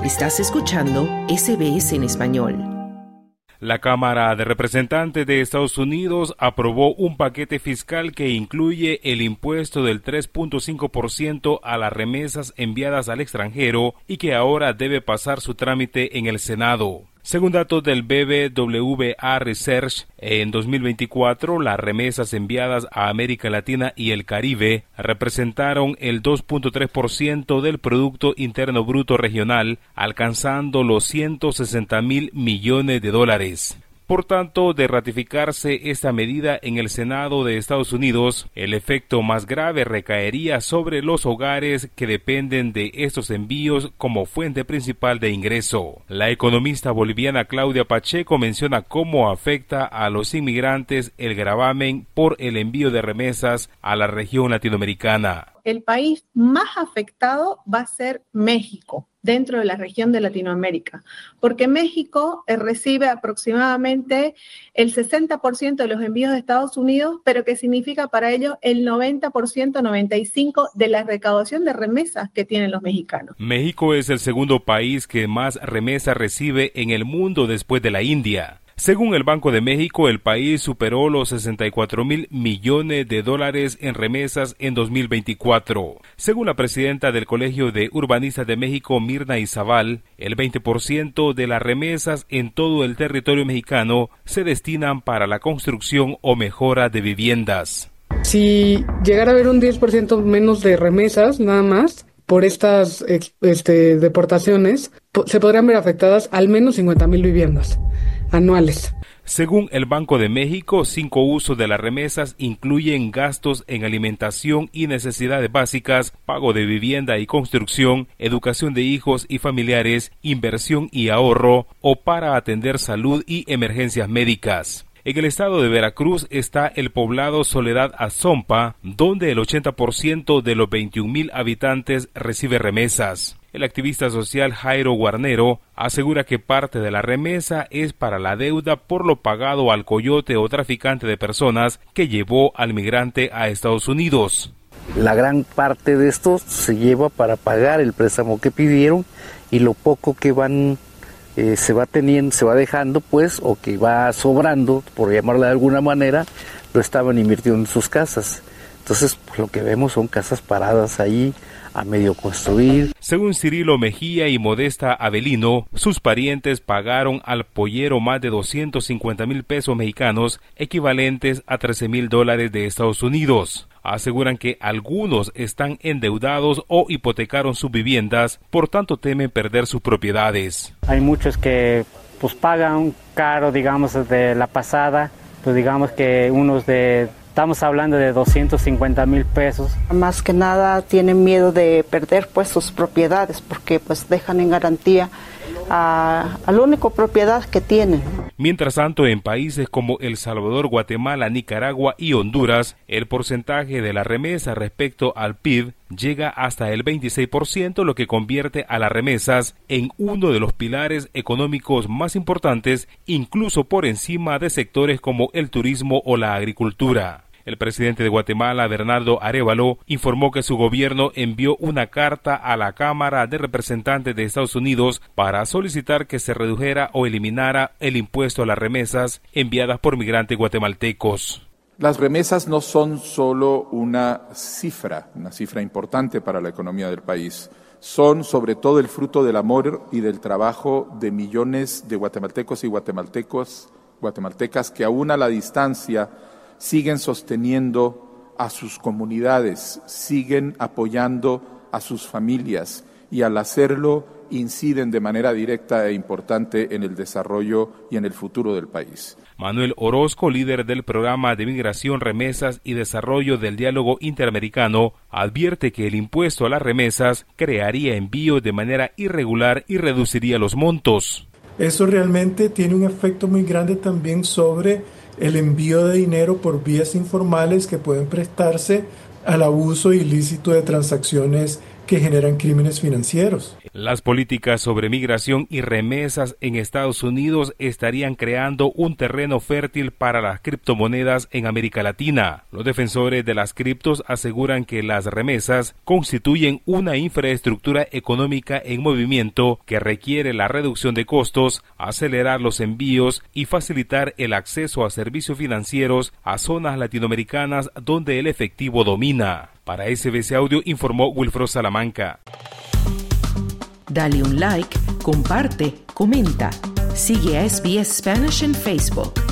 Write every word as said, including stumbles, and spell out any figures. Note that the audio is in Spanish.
Estás escuchando S B S en español. La Cámara de Representantes de Estados Unidos aprobó un paquete fiscal que incluye el impuesto del tres punto cinco por ciento a las remesas enviadas al extranjero y que ahora debe pasar su trámite en el Senado. Según datos del B B W A Research, en dos mil veinticuatro las remesas enviadas a América Latina y el Caribe representaron el dos punto tres por ciento del Producto Interno Bruto Regional, alcanzando los ciento sesenta mil millones de dólares. Por tanto, de ratificarse esta medida en el Senado de Estados Unidos, el efecto más grave recaería sobre los hogares que dependen de estos envíos como fuente principal de ingreso. La economista boliviana Claudia Pacheco menciona cómo afecta a los inmigrantes el gravamen por el envío de remesas a la región latinoamericana. El país más afectado va a ser México, dentro de la región de Latinoamérica, porque México eh, recibe aproximadamente el sesenta por ciento de los envíos de Estados Unidos, pero que significa para ellos el noventa por ciento, noventa y cinco por ciento de la recaudación de remesas que tienen los mexicanos. México es el segundo país que más remesas recibe en el mundo después de la India. Según el Banco de México, el país superó los sesenta y cuatro mil millones de dólares en remesas en dos mil veinticuatro. Según la presidenta del Colegio de Urbanistas de México, Mirna Izabal, el veinte por ciento de las remesas en todo el territorio mexicano se destinan para la construcción o mejora de viviendas. Si llegara a haber un diez por ciento menos de remesas, nada más, por estas este, deportaciones, se podrían ver afectadas al menos cincuenta mil viviendas anuales. Según el Banco de México, cinco usos de las remesas incluyen gastos en alimentación y necesidades básicas, pago de vivienda y construcción, educación de hijos y familiares, inversión y ahorro, o para atender salud y emergencias médicas. En el estado de Veracruz está el poblado Soledad Azompa, donde el ochenta por ciento de los veintiún mil habitantes recibe remesas. El activista social Jairo Guarnero asegura que parte de la remesa es para la deuda por lo pagado al coyote o traficante de personas que llevó al migrante a Estados Unidos. La gran parte de esto se lleva para pagar el préstamo que pidieron y lo poco que van eh, se va teniendo, se va dejando pues, o que va sobrando, por llamarla de alguna manera, lo estaban invirtiendo en sus casas. Entonces, pues, lo que vemos son casas paradas ahí, a medio construir. Según Cirilo Mejía y Modesta Avelino, sus parientes pagaron al pollero más de doscientos cincuenta mil pesos mexicanos, equivalentes a trece mil dólares de Estados Unidos. Aseguran que algunos están endeudados o hipotecaron sus viviendas, por tanto temen perder sus propiedades. Hay muchos que pues pagan caro, digamos, de la pasada, pues digamos que unos de... Estamos hablando de doscientos cincuenta mil pesos. Más que nada tienen miedo de perder pues sus propiedades porque pues dejan en garantía a, a la única propiedad que tienen. Mientras tanto, en países como El Salvador, Guatemala, Nicaragua y Honduras, el porcentaje de la remesa respecto al P I B llega hasta el veintiséis por ciento, lo que convierte a las remesas en uno de los pilares económicos más importantes, incluso por encima de sectores como el turismo o la agricultura. El presidente de Guatemala, Bernardo Arévalo, informó que su gobierno envió una carta a la Cámara de Representantes de Estados Unidos para solicitar que se redujera o eliminara el impuesto a las remesas enviadas por migrantes guatemaltecos. Las remesas no son solo una cifra, una cifra importante para la economía del país. Son sobre todo el fruto del amor y del trabajo de millones de guatemaltecos y guatemaltecos, guatemaltecas que aún a la distancia siguen sosteniendo a sus comunidades, siguen apoyando a sus familias y al hacerlo inciden de manera directa e importante en el desarrollo y en el futuro del país. Manuel Orozco, líder del programa de Migración, Remesas y Desarrollo del Diálogo Interamericano, advierte que el impuesto a las remesas crearía envíos de manera irregular y reduciría los montos. Eso realmente tiene un efecto muy grande también sobre el envío de dinero por vías informales que pueden prestarse al abuso ilícito de transacciones que generan crímenes financieros. Las políticas sobre migración y remesas en Estados Unidos estarían creando un terreno fértil para las criptomonedas en América Latina. Los defensores de las criptos aseguran que las remesas constituyen una infraestructura económica en movimiento que requiere la reducción de costos, acelerar los envíos y facilitar el acceso a servicios financieros a zonas latinoamericanas donde el efectivo domina. Para S B C Audio informó Wilfredo Salamanca. Dale un like, comparte, comenta. Sigue a S B S Spanish en Facebook.